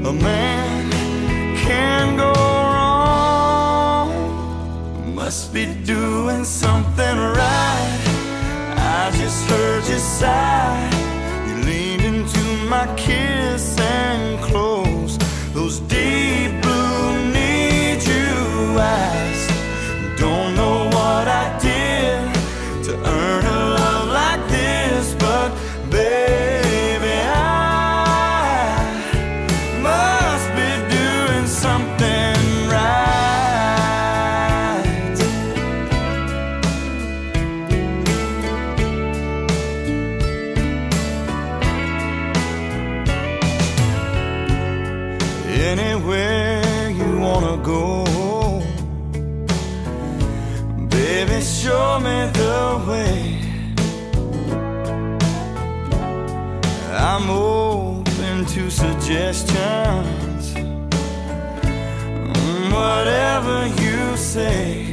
a man can go wrong. Must be doing something right. I just heard you sigh. You leaned into my kiss and closed those deep blue need you eyes. Don't know what I did to earn a love like this, but baby, I must be doing something right. Anywhere you wanna go, baby, show me the way. I'm open to suggestions, whatever you say.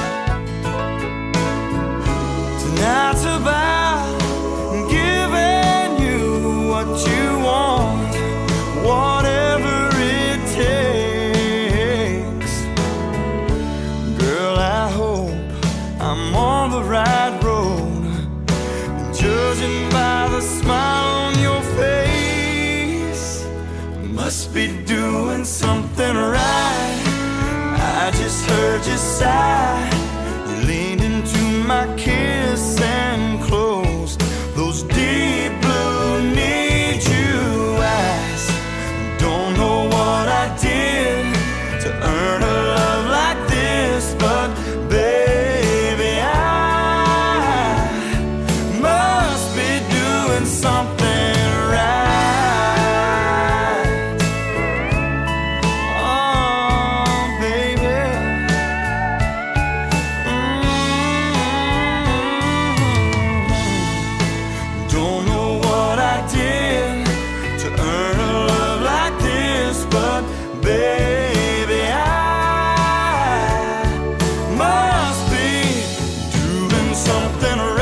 Tonight's about giving you what you want, whatever it takes. Girl, I hope I'm on the right road, judging by the smile on your face. Must be doing something right. I just heard you sigh. You leaned into my kiss and closed those deep blue need you eyes. Don't know what I did to earn a love like this, but baby, I must be doing something right. Oh, baby. Don't know what I did to earn a love like this, but baby, I must be doing something right.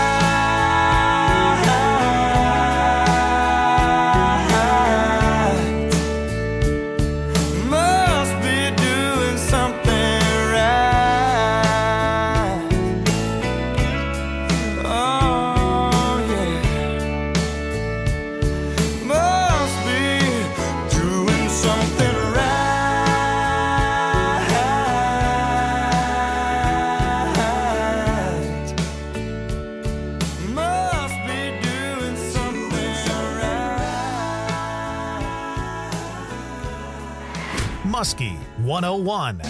Must be doing something right. Oh, yeah. Must be doing something right. Must be doing something right. Muskie 101.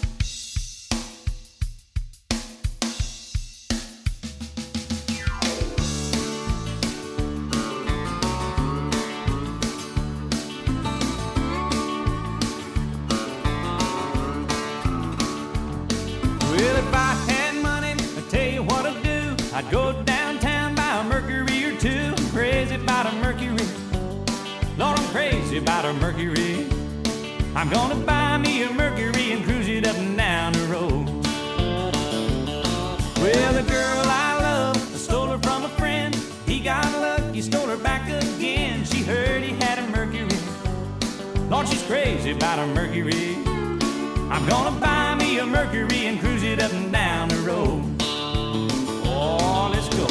Well, if I had money, I'd tell you what I'd do. I'd go downtown, buy a Mercury or two. I'm crazy about a Mercury. Lord, I'm crazy about a Mercury. I'm gonna buy me a Mercury and cruise it up and down the road. Well, the girl I love, I stole her from a friend. He got lucky, stole her back again. She heard he had a Mercury. Lord, she's crazy about a Mercury. I'm gonna buy me a Mercury and cruise it up and down the road. Oh, let's go.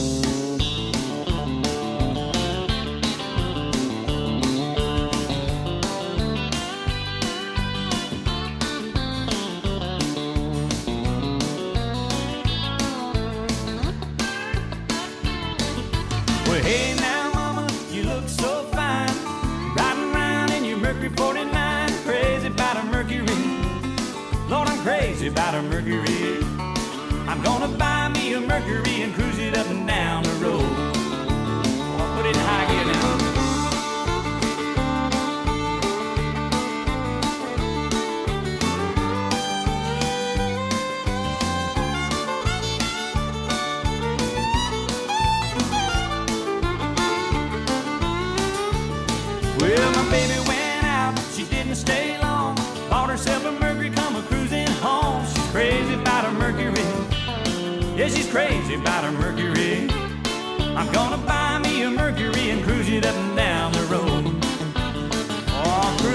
Well, hey now, mama, you look so fine. Riding around in your Mercury 49. Crazy about a Mercury. Lord, I'm crazy about a Mercury. I'm gonna buy me a Mercury and cruise it up and down the road. Oh, put it in high gear now. Well, my baby went out, she didn't stay long. Bought herself a Mercury, come a cruising home. She's crazy about a Mercury. Yeah, she's crazy about a Mercury. I'm gonna buy me a Mercury and cruise it up and down the road. Oh,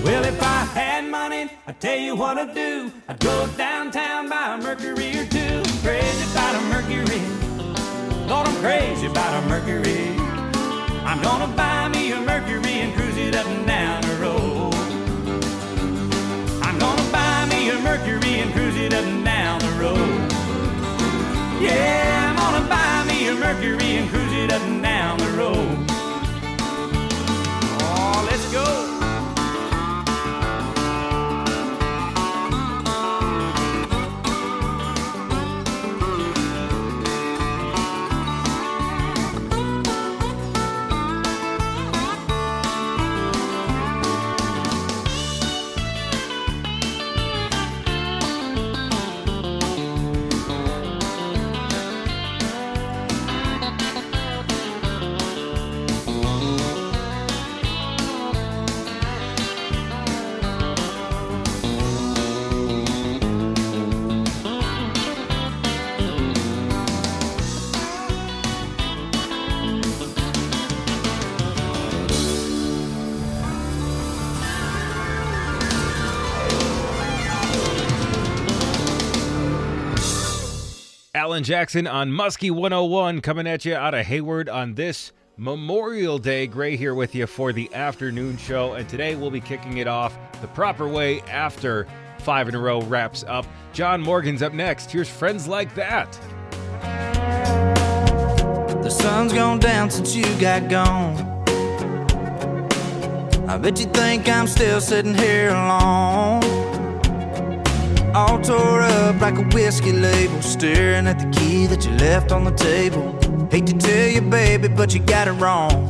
Well, if I had money, I'd tell you what I'd do. I'd go downtown, buy a Mercury or two. I'm crazy about a Mercury. Lord, I'm crazy about a Mercury. I'm gonna buy me a Mercury and cruise it up and down the road. I'm gonna buy me a Mercury and cruise it up and down the road. Yeah, I'm gonna buy me a Mercury and cruise it up and down the road. Oh, let's go. Alan Jackson on Muskie 101 coming at you out of Hayward on this Memorial Day. Gray here with you for the afternoon show, and today we'll be kicking it off the proper way after 5 in a row wraps up. John Morgan's up next. Here's Friends Like That. The sun's gone down since you got gone. I bet you think I'm still sitting here alone, all tore up like a whiskey label, staring at the key that you left on the table. Hate to tell you, baby, but you got it wrong.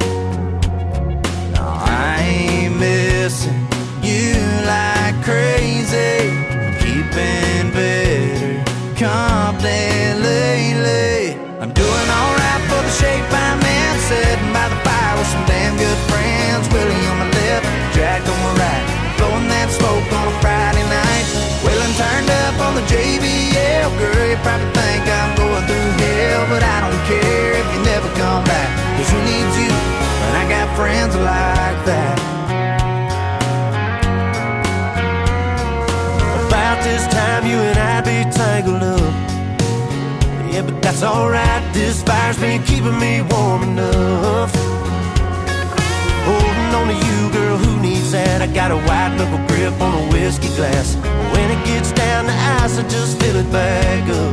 No, I ain't missing you like crazy. I'm keeping better company lately. I'm doing alright for the shape I'm in, sitting by the fire with some damn good friends. Willie on my left, Jack on my right, blowing that smoke on a Friday night. Waylon turned up on the JBL. Girl, you probably think I'm going through hell, but I don't care if you never come back, 'cause who needs you when I got friends like that? About this time you and I'd be tangled up. Yeah, but that's alright, this fire's been keeping me warm enough. Holding on to you, girl, who needs that? I got a white knuckle grip on a whiskey glass. When it gets down to ice, I just fill it back up.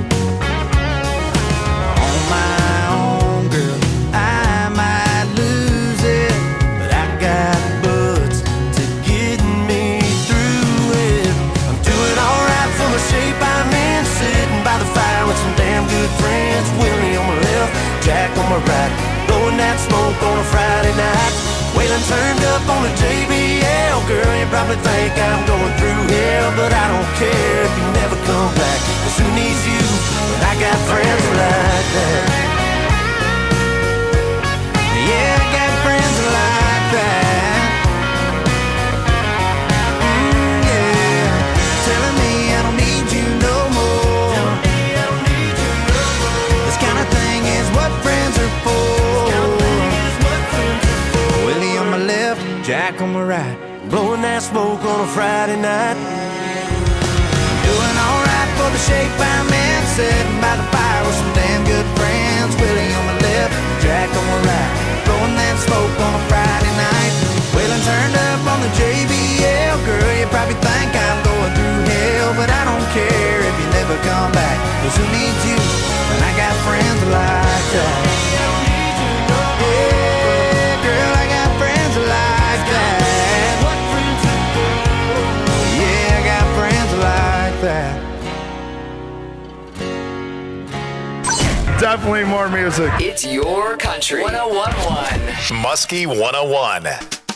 On my own, girl, I might lose it, but I got butts to get me through it. I'm doing alright for the shape I'm in, sitting by the fire with some damn good friends. Willie on my left, Jack on my right, blowing that smoke on a Friday night. Waylon turned up on the JBL. Girl, you probably think I'm going through hell, but I don't care if you never come back, 'cause who needs you when I got friends like that? Yeah, I got friends like that. Yeah, telling me I don't need you no more. This kind of thing is what friends are for. Willie on my left, Jack on my right, blowing that smoke on a Friday night. Doing alright for the shape I'm in, sitting by the fire with some damn good friends. Willie on my left, Jack on my right, blowing that smoke on a Friday night. Waylon turned up on the JBL. Girl, you probably think I'm going through hell, but I don't care if you never come back, 'cause who needs you when I got friends like that? Yeah, girl, I got friends like that. Yeah, I got friends like that. Definitely more music. It's your country. 101.1 Muskie 101.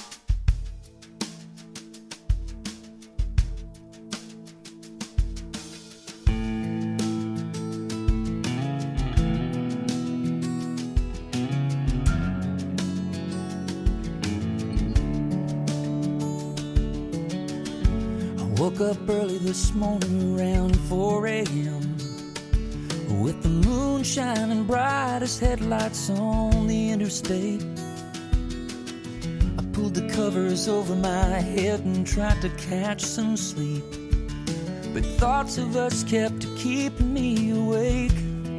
Woke up early this morning around 4 a.m. with the moon shining bright as headlights on the interstate. I pulled the covers over my head and tried to catch some sleep, but thoughts of us kept keeping me awake.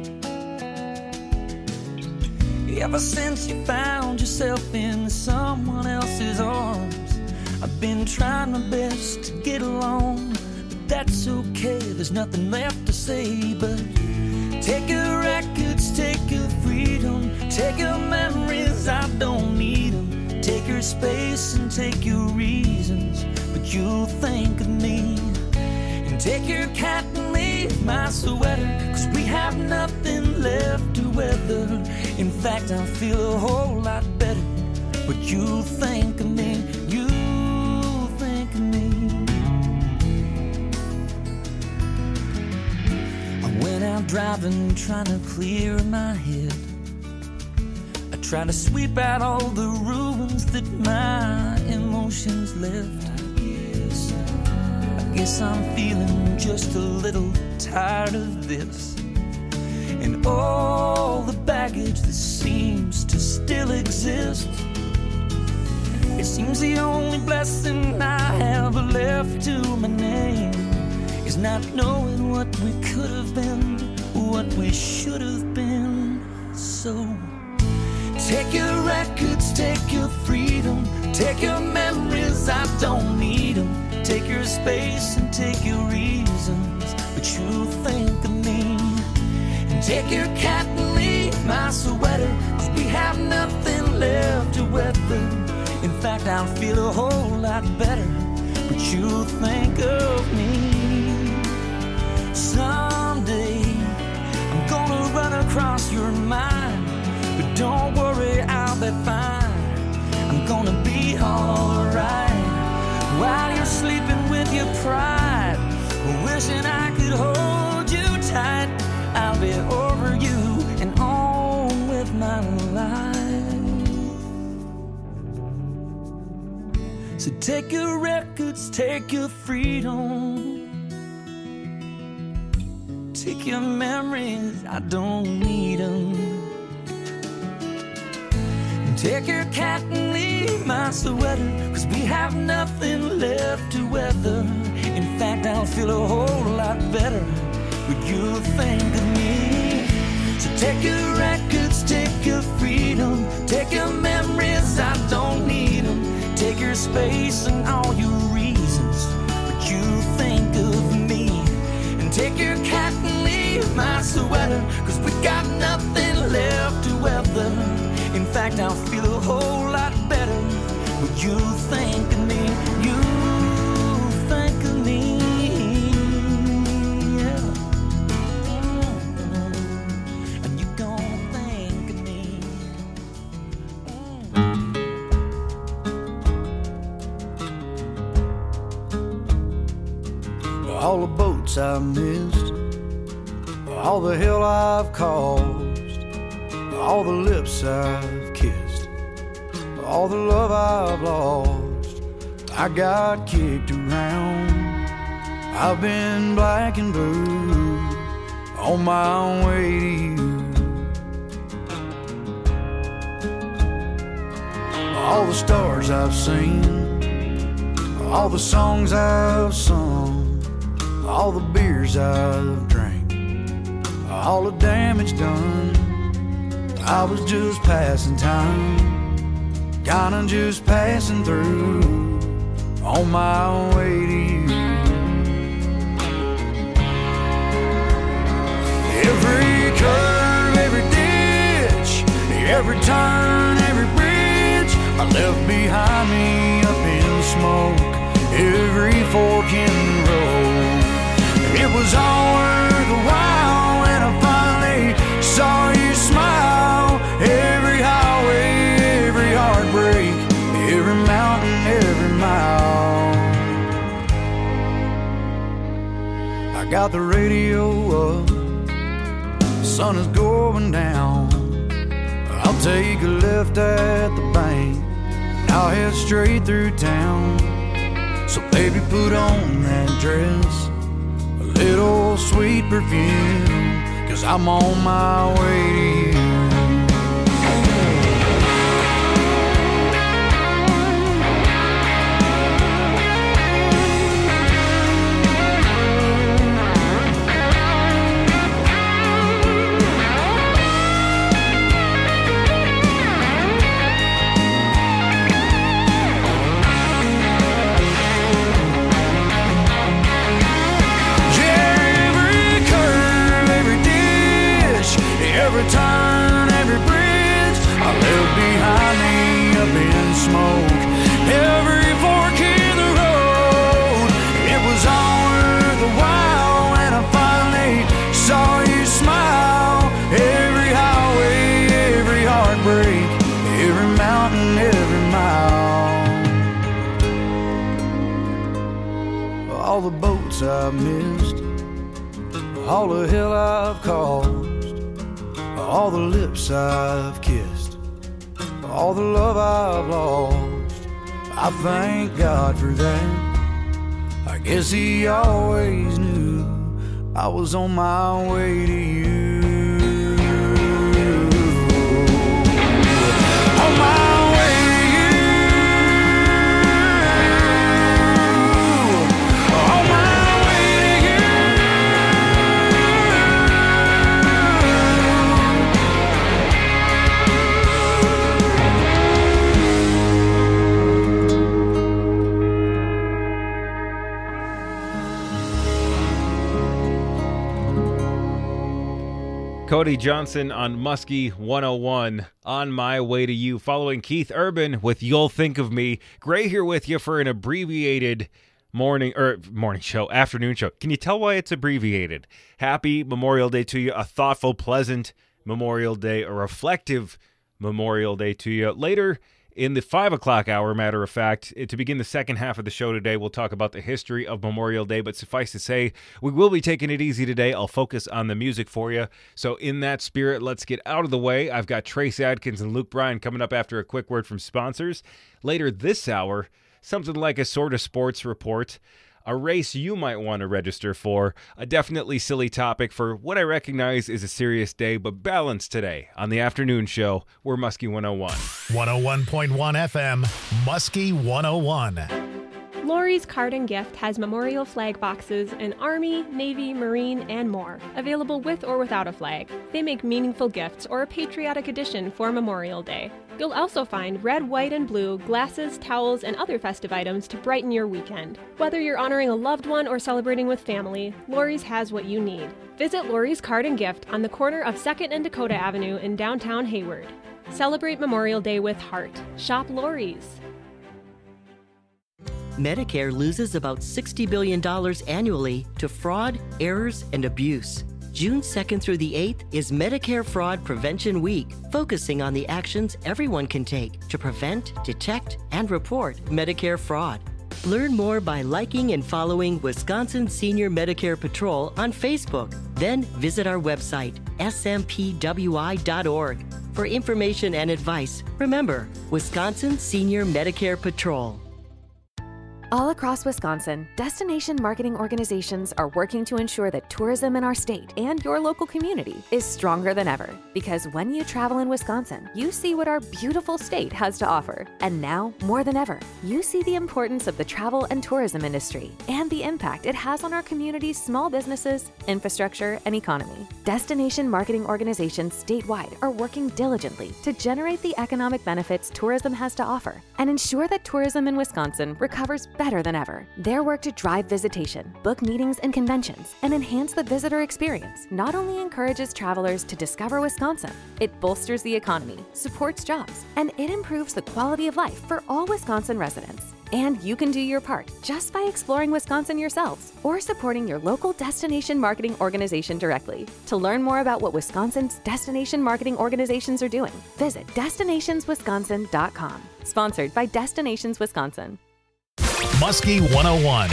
Ever since you found yourself in someone else's arms, I've been trying my best to get along, but that's okay, there's nothing left to say. But take your records, take your freedom, take your memories, I don't need them. Take your space and take your reasons, but you'll think of me. And take your cat and leave my sweater, 'cause we have nothing left to weather. In fact, I feel a whole lot better, but you'll think of me, you'll think of me. I went out driving, trying to clear my head. I tried to sweep out all the ruins that my emotions left. I guess I'm feeling just a little tired of this, and all the baggage that seems to still exist. It seems the only blessing I have left to my name is not knowing what we could have been, what we should have been. So take your records, take your freedom, take your memories, I don't need them. Take your space and take your reasons, but you'll think of me. And take your cat and leave my sweater, 'cause we have nothing left to weather. In fact, I'll feel a whole lot better, but you'll think of me. Someday I'm gonna run across your mind, but don't worry, I'll be fine. I'm gonna be alright while you're sleeping with your pride, wishing I could hold you tight. I'll be over you and on with my life. So take your records, take your freedom, take your memories, I don't need them. Take your cat and leave my sweater, 'cause we have nothing left to weather. In fact, I'll feel a whole lot better, but you'll think of me. So take your records, take your freedom, take your memories, I don't need them. Take your space and all your reasons, but you'll think of me. And take your cat and leave my sweater, 'cause we got nothing left to weather. In fact, I'll feel a whole lot better, but you'll think of me, you'll think of me, yeah. And you're gonna think of me. All the boats I've missed, all the hell I've caused, all the lips I've kissed, all the love I've lost. I got kicked around, I've been black and blue on my way to you. All the stars I've seen, all the songs I've sung, all the beers I've drank, all the damage done. I was just passing time, kinda just passing through on my way to you. Every curve, every ditch, every turn, every bridge I left behind me up in smoke, every fork in the road. It was all worth the while when I finally saw you smile. Every highway, every heartbreak, every mountain, every mile. I got the radio up, the sun is going down. I'll take a left at the bank, I'll head straight through town. So baby, put on that dress, a little sweet perfume, 'cause I'm on my way to you. nights I've missed, all the hell I've caused, all the lips I've kissed, all the love I've lost. I thank God for that. I guess He always knew I was on my way to you. On my way to you. On my way to you. Cody Johnson on Muskie 101, On My Way to You, following Keith Urban with You'll Think of Me. Gray here with you for an abbreviated morning show, afternoon show. Can you tell why it's abbreviated? Happy Memorial Day to you, a thoughtful, pleasant Memorial Day, a reflective Memorial Day to you. Later in the 5 o'clock hour, matter of fact, to begin the second half of the show today, we'll talk about the history of Memorial Day, but suffice to say, we will be taking it easy today. I'll focus on the music for you. So in that spirit, let's get out of the way. I've got Trace Adkins and Luke Bryan coming up after a quick word from sponsors. Later this hour, something like a sort of sports report, a race you might want to register for, a definitely silly topic for what I recognize is a serious day, but balanced today on the afternoon show. We're Muskie 101. 101.1 FM, Muskie 101. Lori's Card and Gift has memorial flag boxes in Army, Navy, Marine, and more, available with or without a flag. They make meaningful gifts or a patriotic edition for Memorial Day. You'll also find red, white, and blue glasses, towels, and other festive items to brighten your weekend. Whether you're honoring a loved one or celebrating with family, Lori's has what you need. Visit Lori's Card and Gift on the corner of 2nd and Dakota Avenue in downtown Hayward. Celebrate Memorial Day with heart. Shop Lori's. Medicare loses about $60 billion annually to fraud, errors, and abuse. June 2nd through the 8th is Medicare Fraud Prevention Week, focusing on the actions everyone can take to prevent, detect, and report Medicare fraud. Learn more by liking and following Wisconsin Senior Medicare Patrol on Facebook. Then visit our website, smpwi.org. For information and advice, remember, Wisconsin Senior Medicare Patrol. All across Wisconsin, destination marketing organizations are working to ensure that tourism in our state and your local community is stronger than ever. Because when you travel in Wisconsin, you see what our beautiful state has to offer. And now, more than ever, you see the importance of the travel and tourism industry and the impact it has on our community's small businesses, infrastructure, and economy. Destination marketing organizations statewide are working diligently to generate the economic benefits tourism has to offer and ensure that tourism in Wisconsin recovers better than ever. Their work to drive visitation, book meetings and conventions, and enhance the visitor experience not only encourages travelers to discover Wisconsin, it bolsters the economy, supports jobs, and it improves the quality of life for all Wisconsin residents. And you can do your part just by exploring Wisconsin yourselves or supporting your local destination marketing organization directly. To learn more about what Wisconsin's destination marketing organizations are doing, visit destinationswisconsin.com. Sponsored by Destinations Wisconsin. Muskie 101.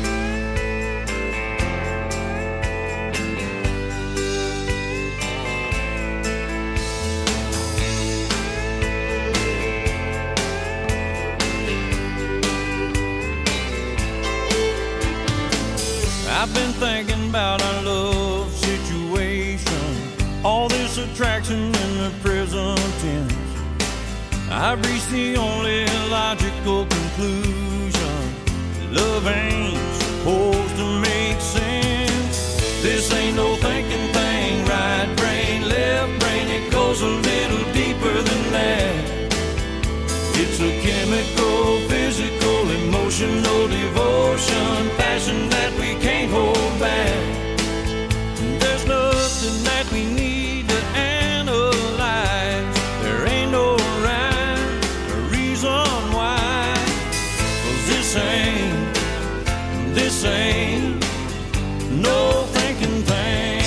I've been thinking about our love situation, all this attraction in the present tense. I've reached the only logical conclusion. Love ain't supposed to make sense. This ain't no thinking thing, right brain, left brain, it goes a little deeper than that. It's a chemical, physical, emotional devotion, passion that we can't hold back. There's nothing that we need to analyze. There ain't no rhyme or reason why. 'Cause this ain't no thinking thing.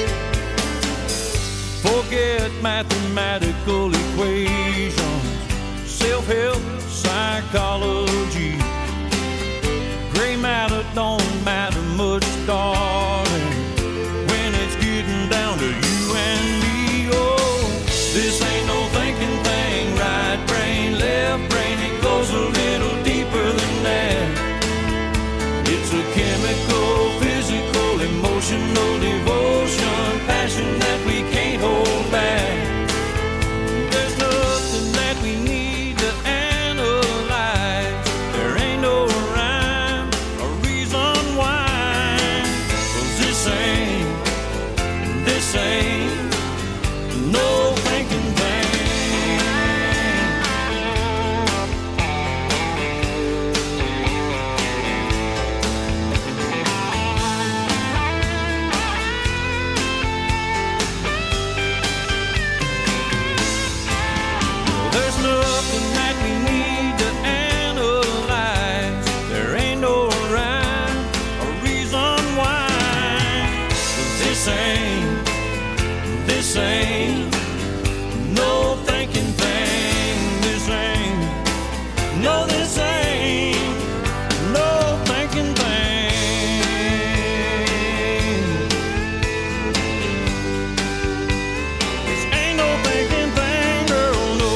Forget mathematical equations. health psychology. Gray matter don't matter much, darling, when it's getting down to you and me. Oh, this ain't no thinking thing, right brain, left brain, it goes a little deeper than that. It's a chemical, physical, emotional devotion, passion that we can't hold back. There's nothing that we need to analyze. There ain't no rhyme or reason why. 'Cause this ain't no thinking thing. There's nothing that we need to analyze. There ain't no rhyme or reason why. 'Cause this ain't no thinking thing. This ain't no thinking thing. This ain't no thinking thing, girl, no.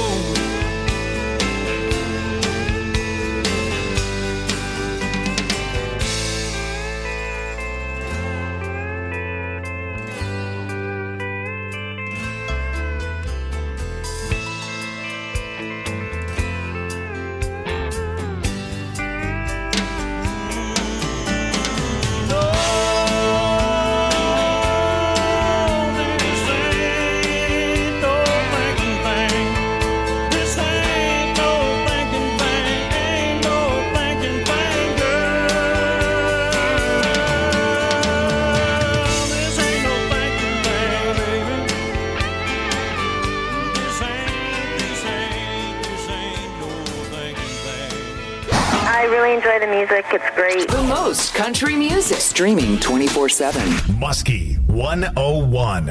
I really enjoy the music. It's great. The most country music. Streaming 24/7. Muskie 101.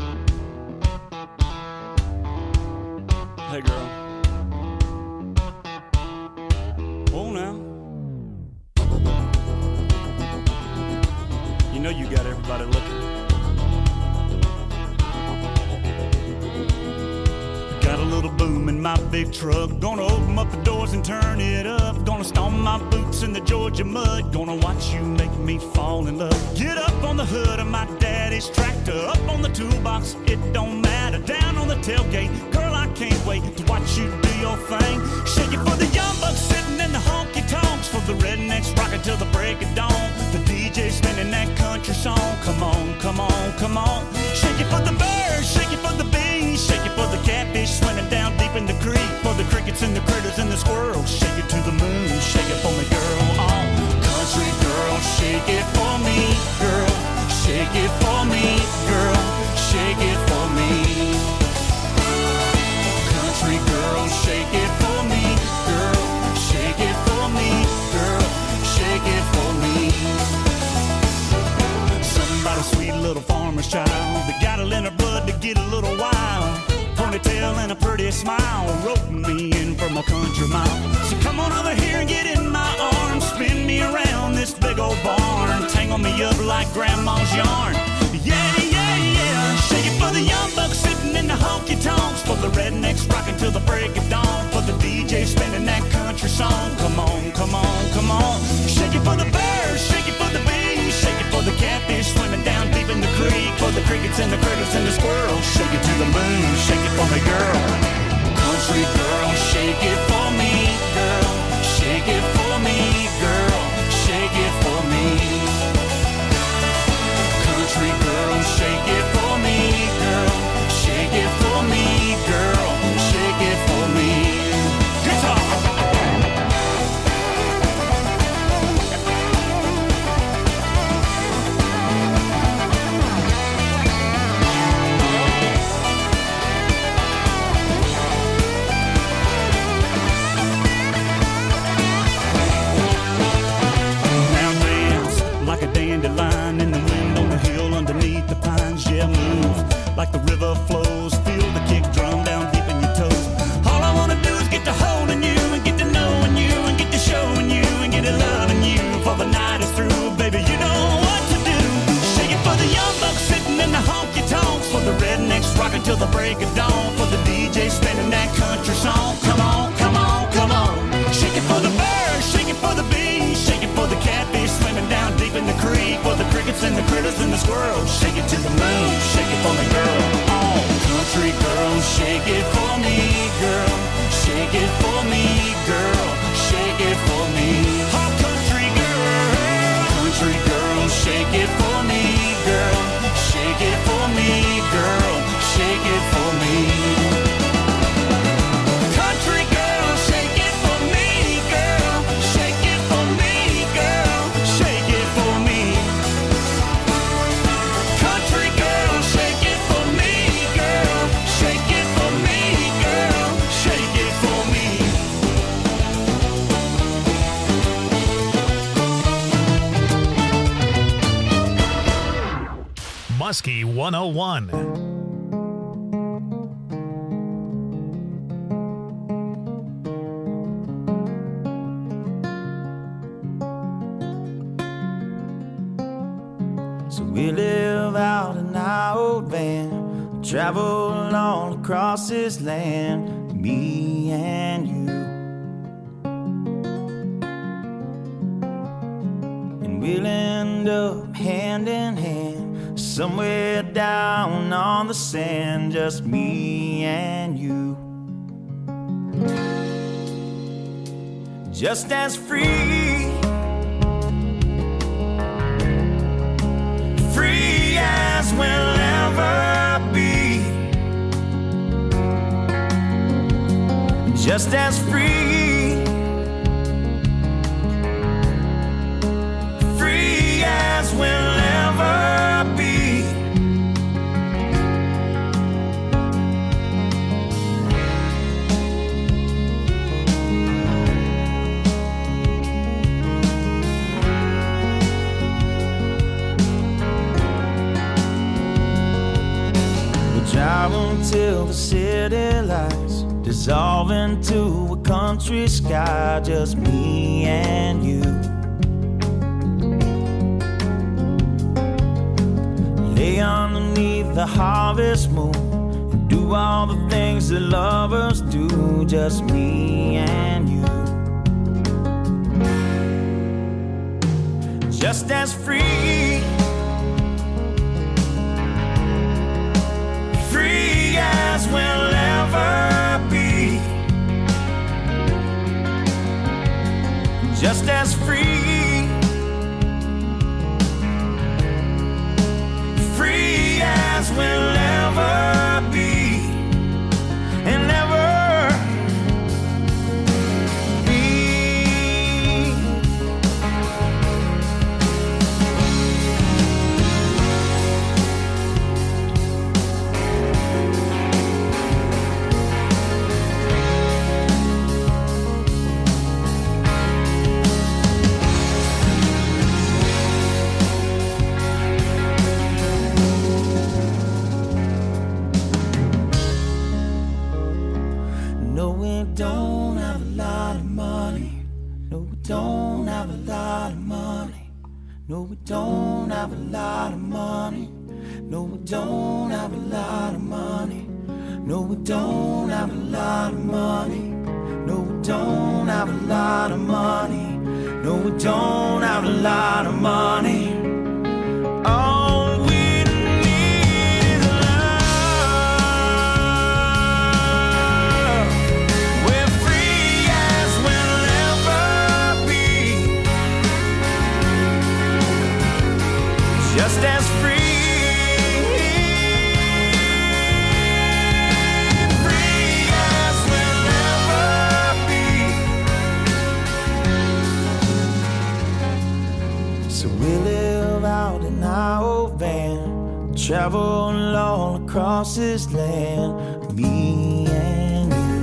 Hey, girl. Oh, now. You know you got everybody looking. Got a little boom in my big truck. Gonna open up the doors and turn it up. Gonna stomp my boots in the Georgia mud. Gonna watch you make me fall in love. Get up on the hood of my daddy's tractor. Up on the toolbox, it don't matter. Down on the tailgate, girl, I can't wait to watch you do your thing. Shake it for the young bucks sitting in the honky tonks. For the rednecks rocking till the break of dawn. The DJ spinning that country song. Come on, come on, come on. Shake it for the birds, shake it for the bees. Shake it for the catfish swimming down deep in the creek. For the crickets and the critters and the squirrels. Shake it to the moon, shake it for me, girl. Oh, country girl, shake it for me, girl. Shake it for me, girl. Shake it for me. Country girl, shake it for me, girl. Shake it for me, girl. Shake it for me. Somebody sweet little farmer's child. They got it in her blood to get a little wild. Ponytail and a pretty smile, roping me in from a country mile. So come on over here and get in my arms, spin me around this big old barn, tangle me up like grandma's yarn. Yeah, yeah, yeah. Shake it for the young bucks sitting in the honky tonks. For the rednecks rocking till the break of dawn. For the DJ spinning that country song. Come on, come on, come on. Shake it for the birds, shake it for the bees. Shake it for the catfish swimming down deep in the creek. For the crickets and the critters and the squirrels. Shake it to the moon, shake it for me, girl. Country girl, shake it for me, girl. Shake it for me, girl. Shake it for me. Country girl, shake it for me, girl. Shake it for me, girl. Shake it for me. Guitar. Like a dandelion in the wind on the hill underneath the pines. Yeah, move like the river flows. Feel the kick drum down deep in your toes. All I wanna do is get to holding you. the break of dawn for the DJ spinning that country song. Come on, come on, come on. Shake it for the birds, shake it for the bees, shake it for the catfish swimming down deep in the creek, for the crickets and the critters and the squirrels. Shake it to the moon, shake it for me, girl. Oh, country girl, shake it for me, girl. Shake it for me, girl. Shake it for me. Oh, country girl, shake it for me, girl. Shake it for me, girl. Shake it for me. Country girl, shake it for me, girl. Shake it for me, girl. Shake it for me. Country girl, shake it for me, girl. Shake it for me, girl. Shake it for me. Muskie 101. So we live out in our old van, travel all across this land, me and you. And we'll end up hand in hand, somewhere down on the sand, just me and you. Just as free, free as we'll ever be. Just as free, free as we'll ever be. Drive until the city lights dissolve into a country sky, just me and you. Lay underneath the harvest moon and do all the things that lovers do, just me and you. Just as free, free as we'll ever be. Just as free, free as we'll ever be. And ever be. Don't have a lot of money. No, we don't have a lot of money. No, we don't have a lot of money. No, we don't have a lot of money. No, we don't have a lot of money. No, we don't have a lot of money. No, we don't have a lot of money. All we need is love. We're free as we'll ever be. Just as free. We live out in our old van, travel all across this land, me and you.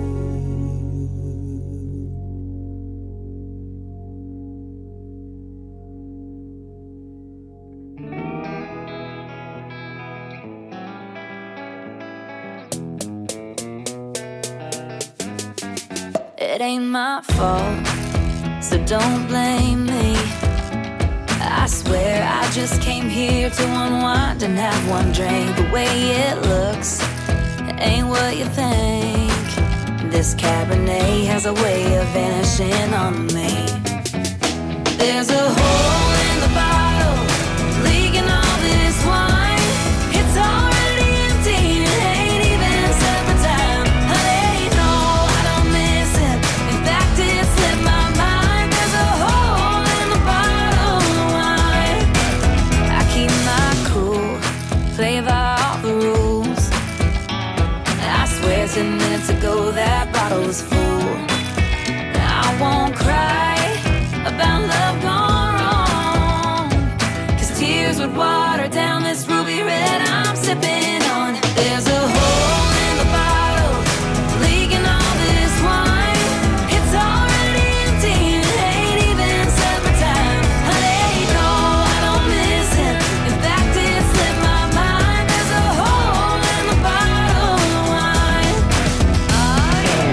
It ain't my fault, so don't blame me. I swear I just came here to unwind and have one drink. The way it looks, ain't what you think. This Cabernet has a way of vanishing on me. There's a hole in the bottle, leaking all this wine. It's already empty, it ain't even supper time. Honey, no, I don't miss it. In fact, it slipped my mind. There's a hole in the bottle of wine. I keep my cool, play by all the rules. I swear 10 minutes ago that bottle was full. I won't cry about love gone wrong, 'cause tears would water down this ruby red I'm sipping on. There's a hole in the bottle, leaking all this wine. It's already empty, it ain't even supper time. Honey, no, I don't miss it. In fact, it slipped my mind. There's a hole in the bottle of wine. Oh, yeah.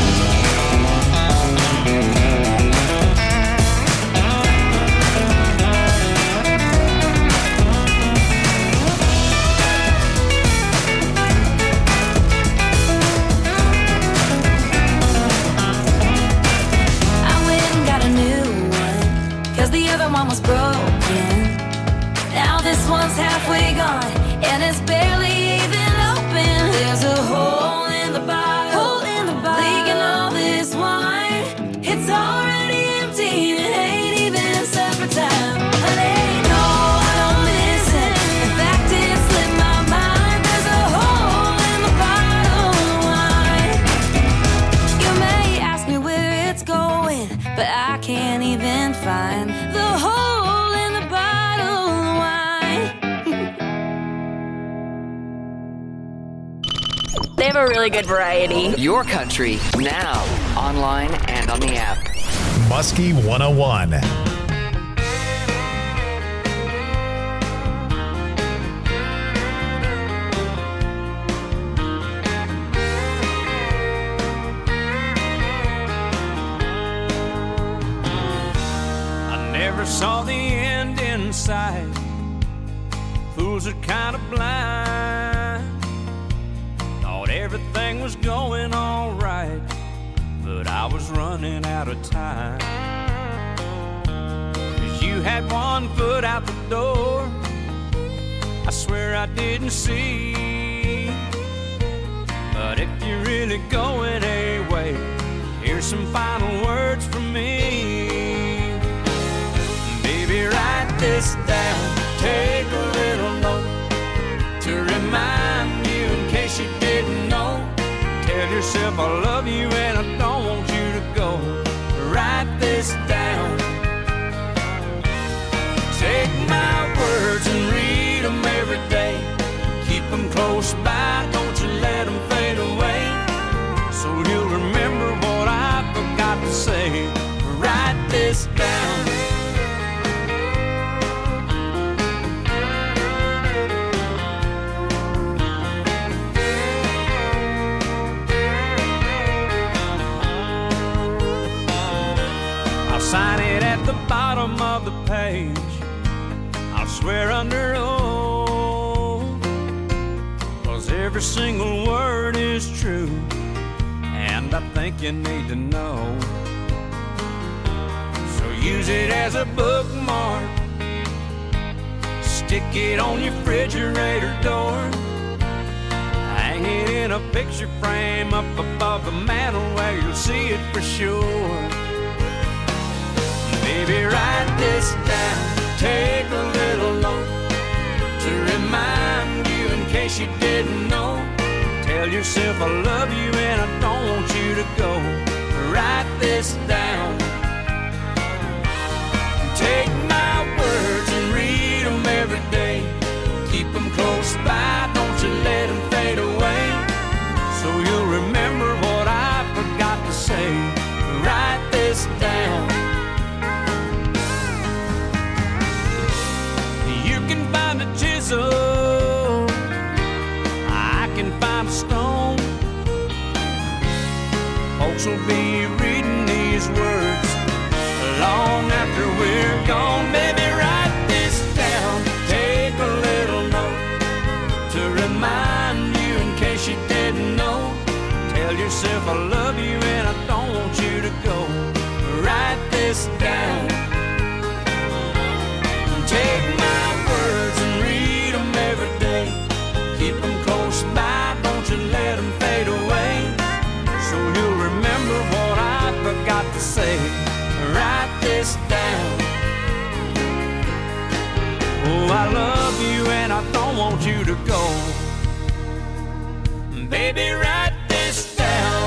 I went and got a new one, 'cause the other one was broken. Now this one's halfway gone, and it's barely even open. There's a hole in the bottle, leaking all this wine. It's already empty, it ain't even supper time. Honey, no, I don't miss it. In fact, it slipped my mind. There's a hole in the bottle of wine. You may ask me where it's going, but I can't even find the hole in the bottle of wine. They have a really good variety. Your country, now, online and on the app. Muskie 101. I never saw the end in sight. Fools are kind of blind. Thought everything was going all right, but I was running out of time. 'Cause you had one foot out the door, I swear I didn't see. But if you're really going away, here's some final words from me. Baby, write this down, take a little note to remind you in case you didn't know. Tell yourself I love you and I don't want you to go. Write this down. Take my words and read them every day. Keep them close by, don't you let them fade away. So you'll remember what I forgot to say. Write this down. I'll sign it at the bottom of the page. I'll swear under oath, 'cause every single word is true, and I think you need to know. So use it as a bookmark, stick it on your refrigerator door, hang it in a picture frame up above the mantle where you'll see it for sure. Baby, write this down, take a little note to remind you in case you didn't know. Tell yourself I love you and I don't want you to go. Write this down. Take my words and read them every day. Keep them close by, don't you let them fade away. So you'll remember what I forgot to say. Write this down. You can find a chisel, I can find a stone. Folks will be reading these words long after we're gone. Baby, write this down, take a little note to to remind you in case you didn't know. Tell yourself I love you and I don't want you to go. Write this down. Take my words and read them every day. Keep them close by, don't you let them fade away. So you'll remember what I forgot to say. Write this down. Oh, I love you and I don't want you to go. Baby, write this down.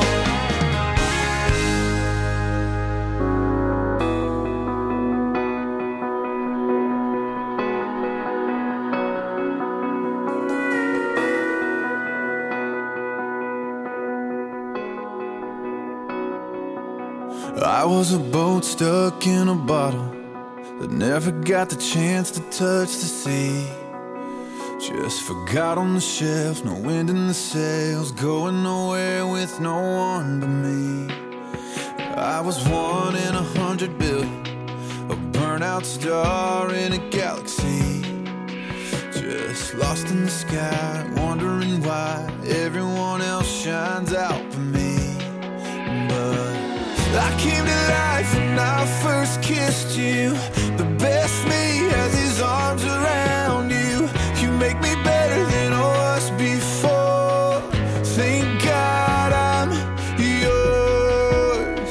I was a boat stuck in a bottle that never got the chance to touch the sea. Just forgot on the shelf, no wind in the sails, going nowhere with no one but me. I was 1 in 100 billion, a burnout star in a galaxy. Just lost in the sky, wondering why everyone else shines out for me. But I came to life when I first kissed you. The best me has his arms around you. You make me better than I was before. Thank God I'm yours.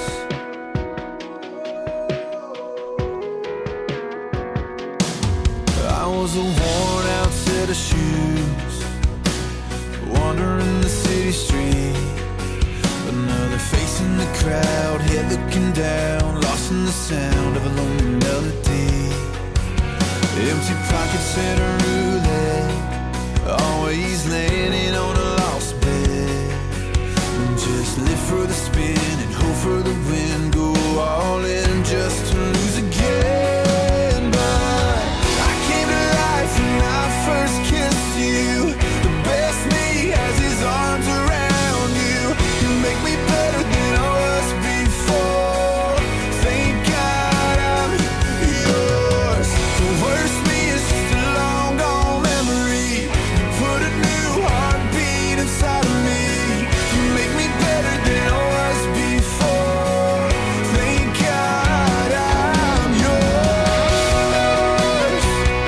I was a worn out set of shoes, wandering the city street. Another face in the crowd, head looking down, lost in the sound of a lonely melody. Empty pockets and a roulette, always landing on a lost bet. Just live for the spin and hope for the win. Go all in just to lose again. But I came to life when I first kissed you. The best me has his arms around you. You make me better than I was before. Thank God I'm yours. The worst me is just a long gone memory. You put a new heartbeat inside of me. You make me better than I was before. Thank God I'm yours.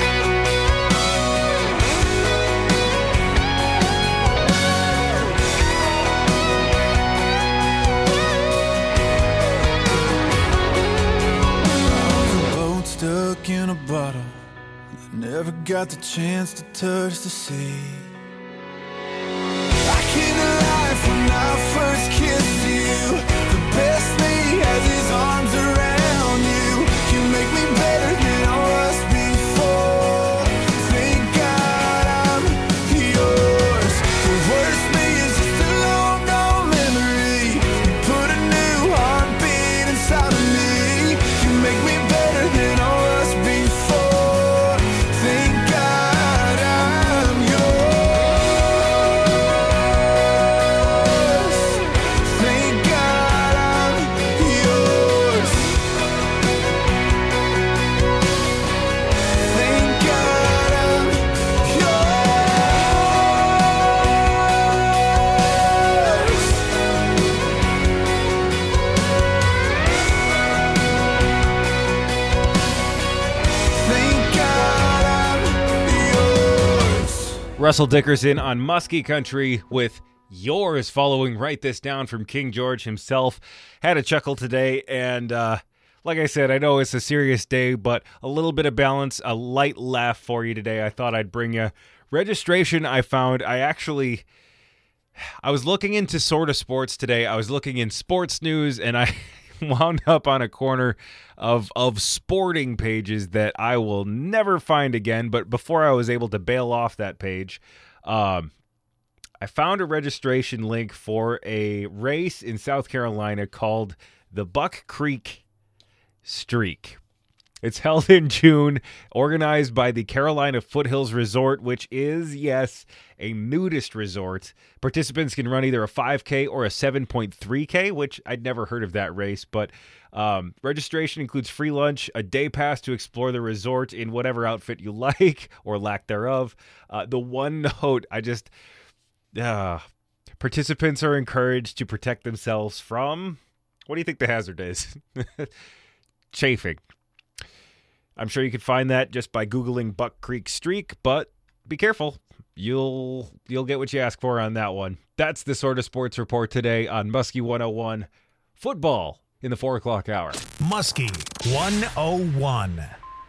Boat stuck in a bottle that never got the chance to touch the sea. I came to life when I first kissed you. The best me has his arms around you. You make me better than I was before. Thank God I'm yours. The worst me is just a long gone memory. You put a new heartbeat inside of me. You make me better than I was before. Thank God I'm yours. Thank God I'm yours. Thank God I'm Thank God I'm yours. Russell Dickerson on Muskie Country with Yours, following Write This Down from King George himself. Had a chuckle today, and like I said, I know it's a serious day, but a little bit of balance, a light laugh for you today. I thought I'd bring you registration. I found I was looking into sort of sports today. I was looking in sports news, and I wound up on a corner of sporting pages that I will never find again. But before I was able to bail off that page, I found a registration link for a race in South Carolina called the Buck Creek Streak. It's held in June, organized by the Carolina Foothills Resort, which is, yes, a nudist resort. Participants can run either a 5K or a 7.3K, which I'd never heard of that race, but registration includes free lunch, a day pass to explore the resort in whatever outfit you like or lack thereof. The one note, participants are encouraged to protect themselves from, what do you think the hazard is? Chafing. I'm sure you can find that just by Googling Buck Creek Streak, but be careful. You'll get what you ask for on that one. That's the Sort of Sports Report today on Muskie 101. Football in the 4 o'clock hour. Muskie 101.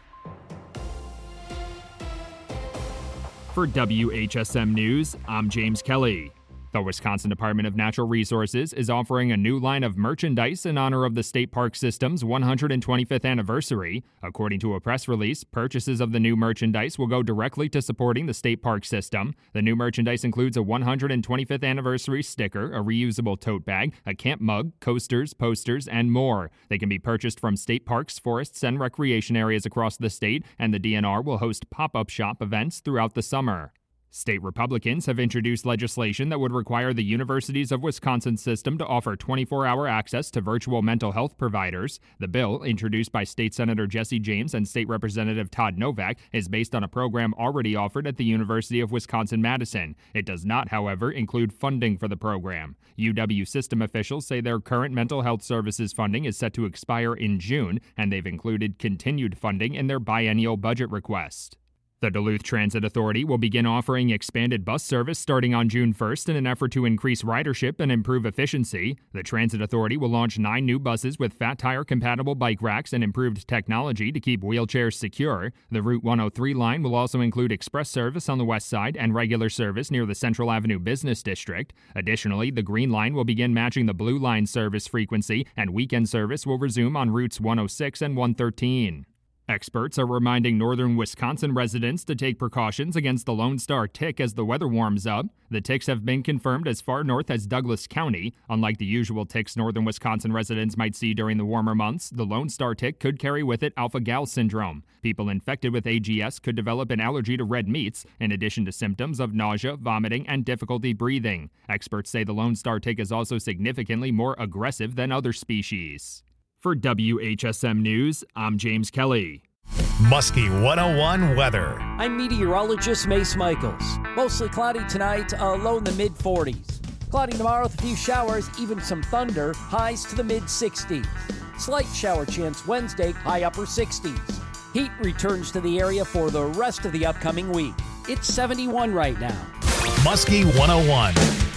For WHSM News, I'm James Kelly. The Wisconsin Department of Natural Resources is offering a new line of merchandise in honor of the state park system's 125th anniversary. According to a press release, purchases of the new merchandise will go directly to supporting the state park system. The new merchandise includes a 125th anniversary sticker, a reusable tote bag, a camp mug, coasters, posters, and more. They can be purchased from state parks, forests, and recreation areas across the state, and the DNR will host pop-up shop events throughout the summer. State Republicans have introduced legislation that would require the Universities of Wisconsin system to offer 24-hour access to virtual mental health providers. The bill, introduced by State Senator Jesse James and State Representative Todd Novak, is based on a program already offered at the University of Wisconsin-Madison. It does not, however, include funding for the program. UW system officials say their current mental health services funding is set to expire in June, and they've included continued funding in their biennial budget request. The Duluth Transit Authority will begin offering expanded bus service starting on June 1st in an effort to increase ridership and improve efficiency. The Transit Authority will launch 9 new buses with fat tire-compatible bike racks and improved technology to keep wheelchairs secure. The Route 103 line will also include express service on the west side and regular service near the Central Avenue Business District. Additionally, the Green Line will begin matching the Blue Line service frequency, and weekend service will resume on routes 106 and 113. Experts are reminding northern Wisconsin residents to take precautions against the Lone Star tick as the weather warms up. The ticks have been confirmed as far north as Douglas County. Unlike the usual ticks northern Wisconsin residents might see during the warmer months, the Lone Star tick could carry with it alpha-gal syndrome. People infected with AGS could develop an allergy to red meats, in addition to symptoms of nausea, vomiting, and difficulty breathing. Experts say the Lone Star tick is also significantly more aggressive than other species. For WHSM News, I'm James Kelly. Muskie 101 weather. I'm meteorologist Mace Michaels. Mostly cloudy tonight, low in the mid-40s. Cloudy tomorrow with a few showers, even some thunder, highs to the mid-60s. Slight shower chance Wednesday, high upper 60s. Heat returns to the area for the rest of the upcoming week. It's 71 right now. Muskie 101.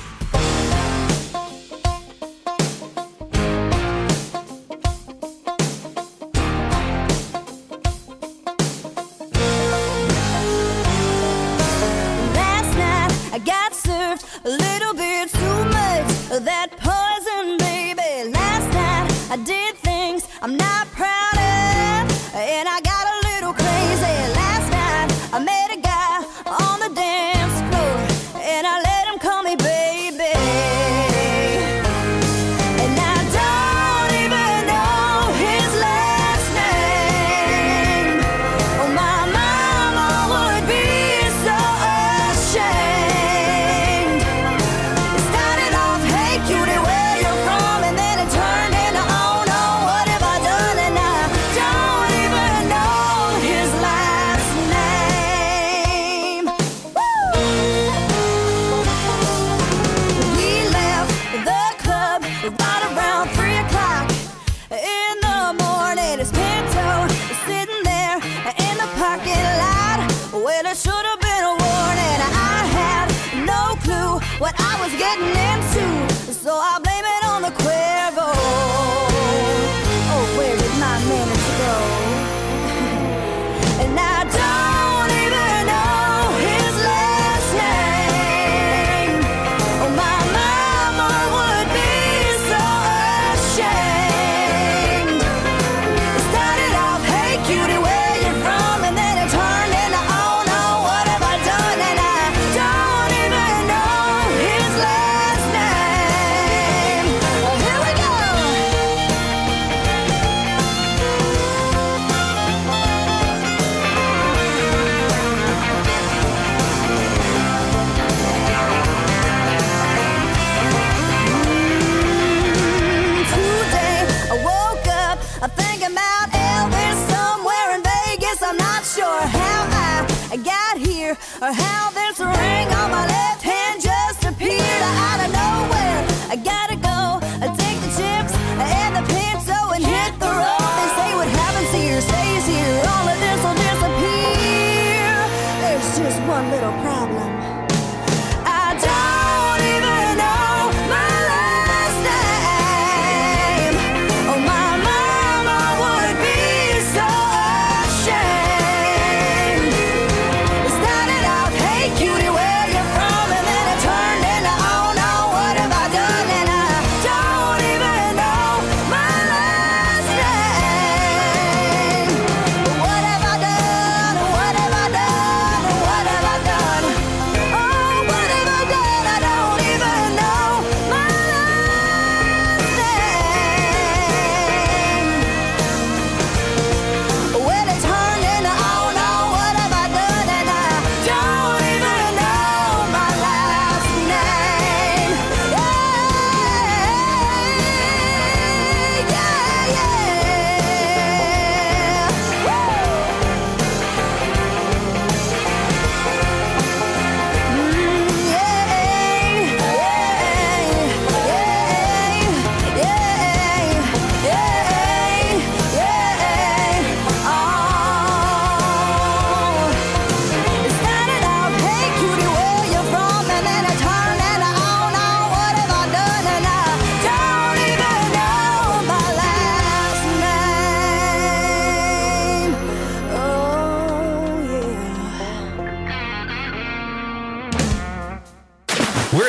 That poison, baby. Last night I did things I'm not proud of, and I got a little crazy. Last night I met a guy on the dance floor, and I let him call me baby. And I don't even know his last name. Oh, my mama would be so ashamed. It started off, hey cutie, where you from? And then it turned into, oh no, what have I done? And I don't even know his last name. We left the club right around 3 o'clock in the morning. His Pinto is sitting there in the parking lot. Well, it should have been a warning. I had no clue what I was getting into, so I blame it on the Cuervo. Oh, where did my minutes go? And I don't even know his last name. Oh, my mama would be so ashamed. It started off, hey cutie, where you from? And then it turned into, oh no, what have I done? And I don't even know his last name.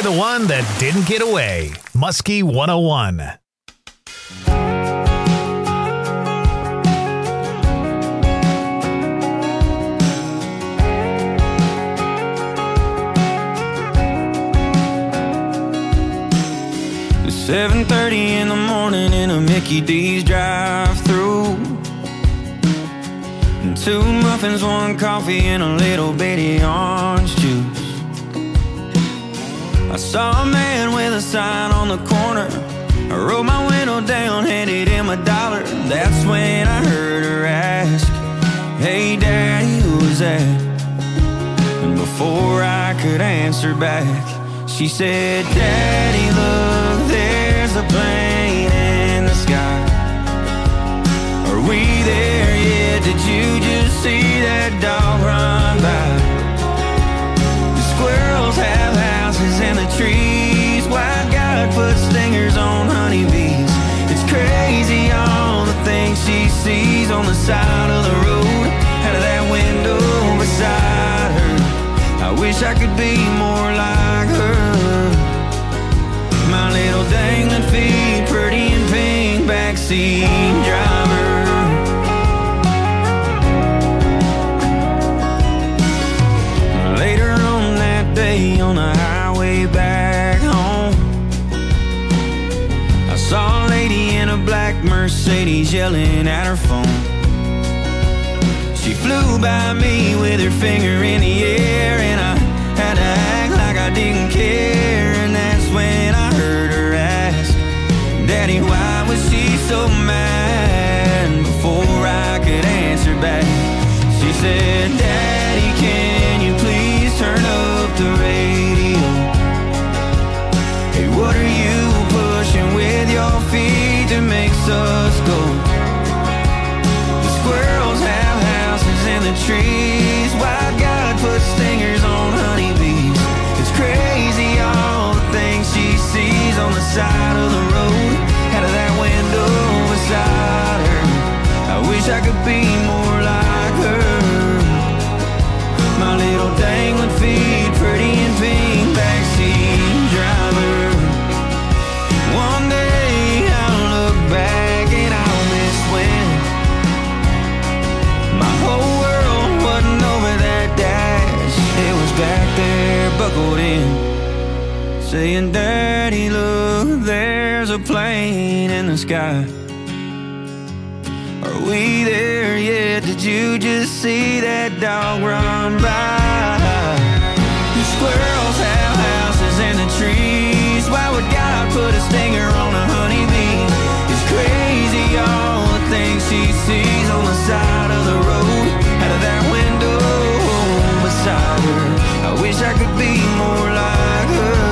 the one that didn't get away. Muskie 101. It's 7:30 in the morning in a Mickey D's drive-thru. And 2 muffins, 1 coffee, and a little bitty orange juice. I saw a man with a sign on the corner. I rolled my window down, handed him $1. That's when I heard her ask, "Hey Daddy, who was that?" And before I could answer back, she said, "Daddy, look, there's a plane in the sky. Are we there yet? Did you just see that dog run by? The squirrels have houses in the trees. Why God put stingers on honeybees? It's crazy all the things she sees on the side of the road, out of that window beside her. I wish I could be more like her. My little dangling feet, pretty and pink, backseat driver." Later on that day on the highway back home, I saw a lady in a black Mercedes yelling at her phone. She flew by me with her finger in the air, and I had to act like I didn't care. And that's when I heard her ask, "Daddy, why was she so mad?" Before I could answer back, she said, "Daddy, can you please turn up the radio? Hey, what are you pushing with your feet that makes us go? The squirrels have houses in the trees. Why God put stingers on honeybees? It's crazy all the things she sees on the side of the road, out of that window beside her. I wish I could be more like her. My little dangling feet, pretty and pink, backseat driver. One day I'll look back and I'll miss when my whole world wasn't over that dash. It was back there buckled in, saying, "Daddy, look, there's a plane in the sky. Are we there yet? Did you just see that dog run by? The squirrels have houses in the trees. Why would God put a stinger on a honeybee? It's crazy all the things she sees on the side of the road, out of that window beside her. I wish I could be more like her.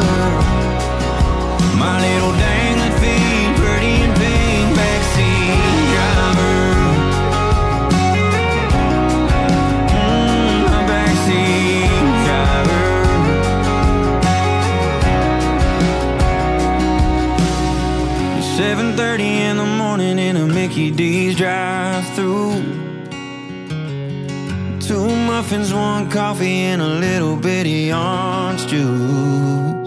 My little dangling feet, pretty and pink, backseat driver." My backseat driver. 7:30 in the morning in a Mickey D's drive-thru. 2 muffins, 1 coffee, and a little bitty orange juice.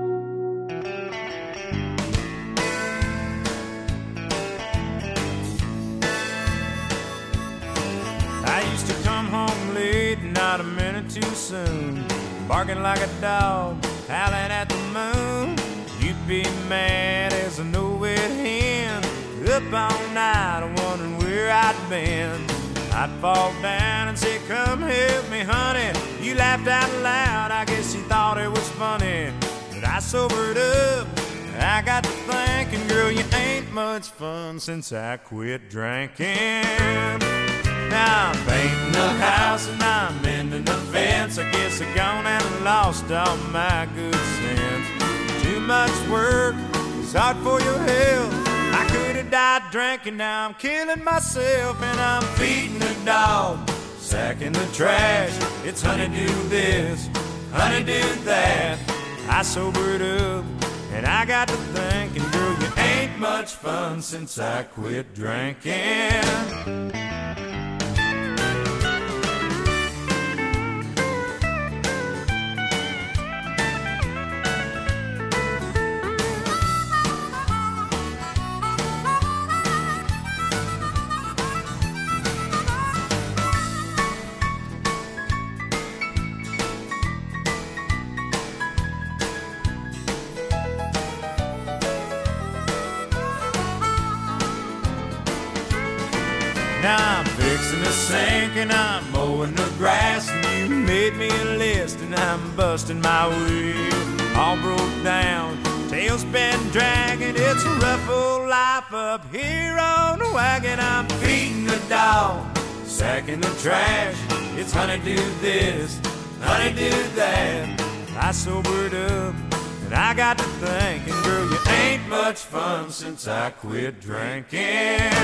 I used to come home late, not a minute too soon, barking like a dog, howling at the moon. You'd be mad as a no-wit hen, up all night wondering where I'd been. I'd fall down and say, "Come help me, honey." You laughed out loud, I guess you thought it was funny. But I sobered up, I got to thinking, girl, you ain't much fun since I quit drinking. Now I'm painting the house and I'm mending the fence. I guess I gone and lost all my good sense. Too much work, it's hard for your health. I could have died drinking, now I'm killing myself. And I'm feeding the dog, sacking the trash. It's honey do this, honey do that. I sobered up and I got to thinking, girl, you ain't much fun since I quit drinking. Now I'm fixing the sink and I'm mowing the grass, and you made me a list and I'm busting my wheel. All broke down, tailspin dragging, it's a rough old life up here on the wagon. I'm feeding the dog, sacking the trash, it's honeydew this, honeydew that. I sobered up and I got to thinking, girl, you ain't much fun since I quit drinking.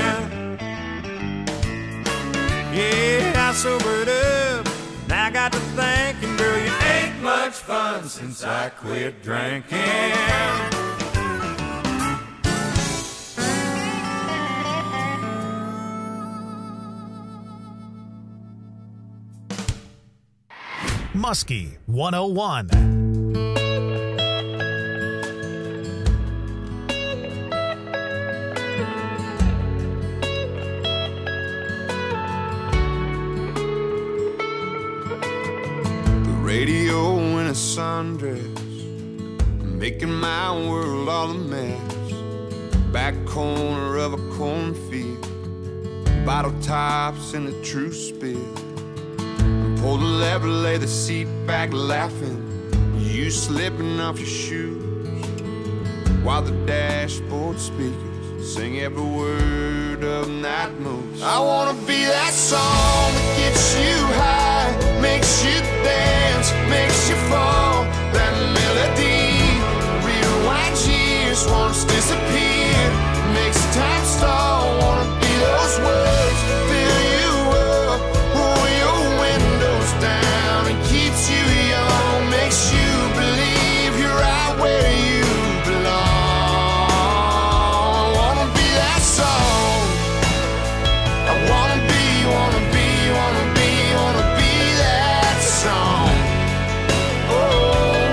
Yeah, I sobered up and I got to thinking, girl, you ain't much fun since I quit drinking. Muskie 101. The radio in a sundress, making my world all a mess. Back corner of a cornfield, bottle tops in a true spill. Pull the lever, lay the seat back laughing, you slipping off your shoes, while the dashboard speakers sing every word of Night Moves. I wanna be that song that gets you high, makes you dance, makes you fall. That melody rewinds years, once disappeared, makes time stall. Wanna be those words, fill you up, roll your windows down, and keeps you young, makes you believe you're right where you belong. I wanna be that song. I wanna be that song. Oh,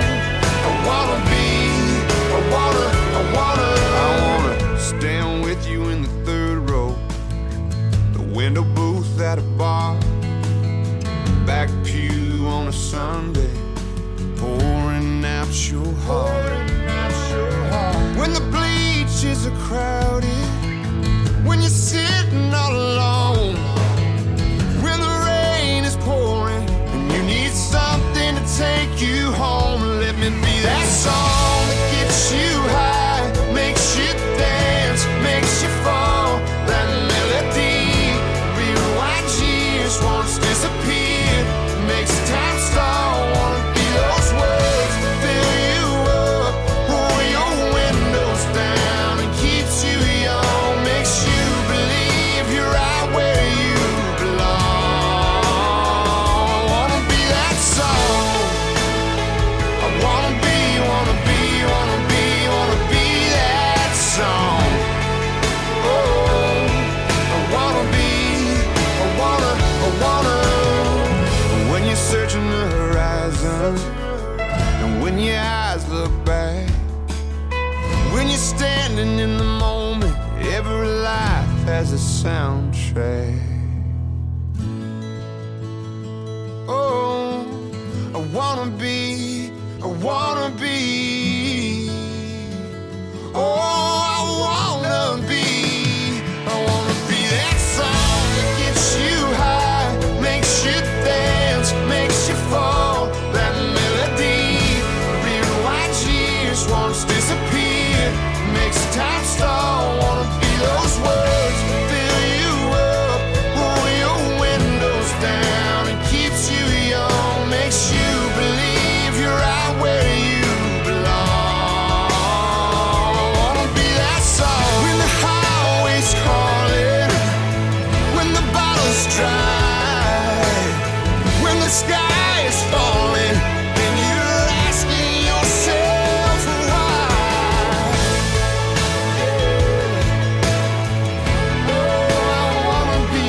I wanna stand with you in the third row, the window booth at a bar, back pew on a Sunday, pouring out your heart. When the bleachers are crowded, when you're sitting all alone, when the rain is pouring and you need something to take you home, let me be that song that gets you high, makes you dance, makes you fall. That melody rewinds years, once disappeared, makes time stall. Wanna be those words, fill you up, roll your windows down, and keeps you young, makes you believe you're right where you belong. I wanna be that song. I wanna be that song. Oh, I wanna. When you're searching the horizon, and when your eyes look back, when you're standing in the moment, every life has a soundtrack. Oh, I wanna be. Oh, I wanna be that song that gets you high, makes you dance, makes you fall. That melody rewinds years, once disappeared, makes time stall. Wanna be those words, fill you up, roll your windows down, and keeps you young, makes you believe you're right where you belong. I wanna be that song. When the highway's calling, when the bottle's dry, when the sky is falling, and you're asking yourself why. Oh, I wanna be.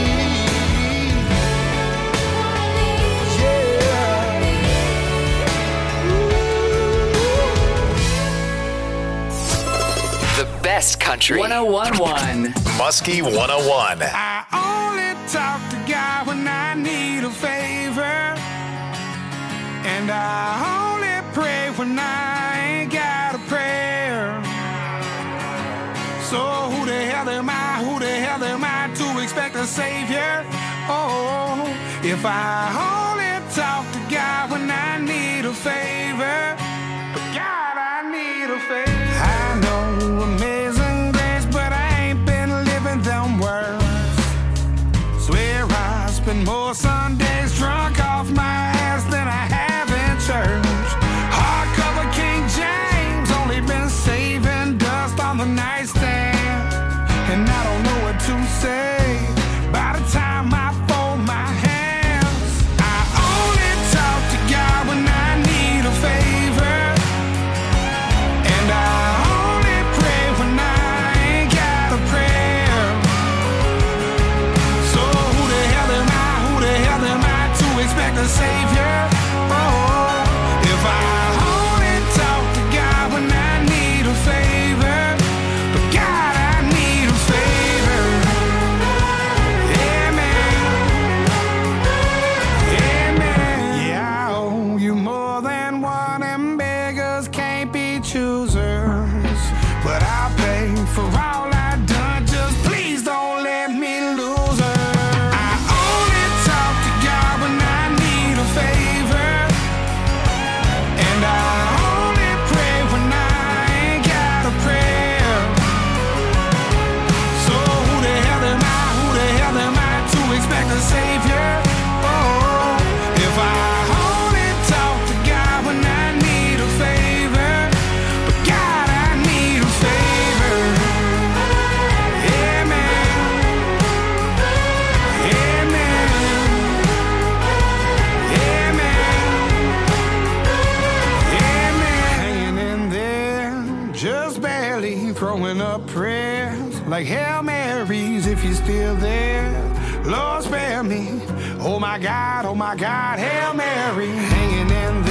The best country. 101.1. Muskie 101. I only talk to God when I need a favor, and I only pray when I ain't got a prayer. So who the hell am I to expect the Savior. Oh, if I only talk to God when I need a favor. But God, I need a favor. I know amazing grace, but I ain't been living them words. Swear I spend more Sundays drunk off my ass than I have in church. Hardcover King James, only been saving dust on the nightstand. And I don't know what to say by the time I fold my hands. I only talk to God when I need a favor. And I only pray when I ain't got a prayer. So who the hell am I to expect a savior? Oh, if I only talk to God when I need a favor. But God, I need a favor. Yeah, man. Yeah, man. Yeah, I owe you more than one, and beggars can't be choosers. But I'll pay for all I've done, just please don't let me lose her. I only talk to God when I need a favor. And I only pray when I ain't got a prayer. So who the hell am I to expect a savior? Oh, if I only talk to God when I need a favor. But God, I need a favor. Yeah, man. Yeah, man. Yeah, man. Yeah, man. Hanging in there, just barely throwing up prayers like Hail Marys if you're still there. Lord, spare me. Oh my God, Hail Mary. Hanging in